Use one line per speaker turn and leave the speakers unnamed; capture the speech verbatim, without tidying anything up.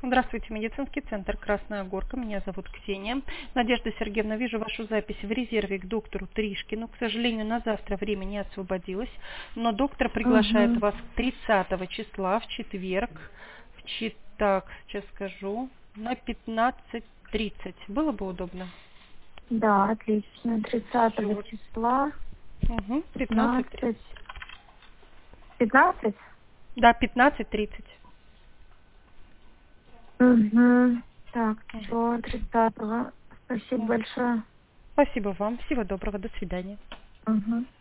Здравствуйте, медицинский центр «Красная Горка». Меня зовут Ксения. Надежда Сергеевна, вижу вашу запись в резерве к доктору Тришкину. К сожалению, на завтра время не освободилось, но доктор приглашает
Угу.
вас тридцатого числа, в четверг, в чет... так, сейчас скажу, на пятнадцать тридцать. Было бы удобно?
Да, отлично.
Всё,
Тридцатого
вот.
числа,
Угу, пятнадцать тридцать.
пятнадцать. Пятнадцать?
Да, пятнадцать тридцать.
Угу. Так,
Мгм.
все, тридцатого. Спасибо
Мгм.
большое.
Спасибо вам. Всего доброго. До свидания.
Угу.